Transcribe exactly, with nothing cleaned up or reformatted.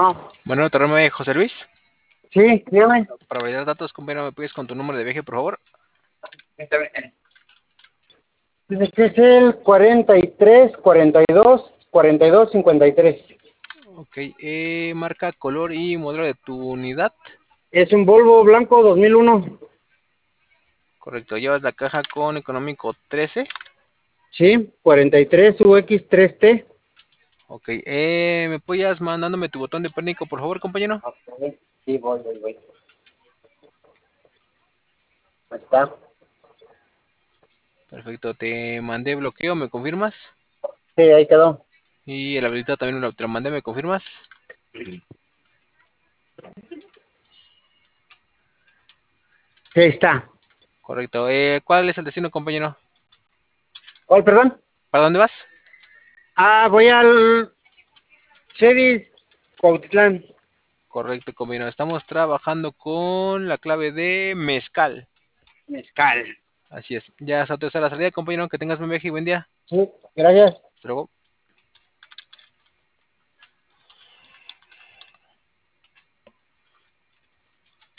Bueno, Bueno, torreme José Luis. sí, dígame. Para validar datos, compañero, ¿me puedes con tu número de viaje, por favor? Está bien. Dice que es el cuarenta y tres, cuarenta y dos, cuarenta y dos, cincuenta y tres. Ok, eh, marca, color y modelo de tu unidad. Es un Volvo blanco dos mil uno. Correcto, llevas la caja con económico trece. Sí, cuarenta y tres U X tres T. Ok, eh, ¿me apoyas mandándome tu botón de pánico, por favor, compañero? Ok, sí, voy, voy, voy. Ahí está. Perfecto, te mandé bloqueo, ¿me confirmas? Sí, ahí quedó. Y el habilitado también lo- te lo mandé, ¿me confirmas? Sí, ahí está. Correcto, eh, ¿cuál es el destino, compañero? ¿Cuál, perdón? ¿Para dónde vas? Ah, voy al Chevy Cuautitlán. Correcto, compañero, estamos trabajando con la clave de mezcal. Mezcal. Así es, ya se autorizó la salida, compañero, que tengas buen viaje y buen día. Sí, gracias. Hasta luego.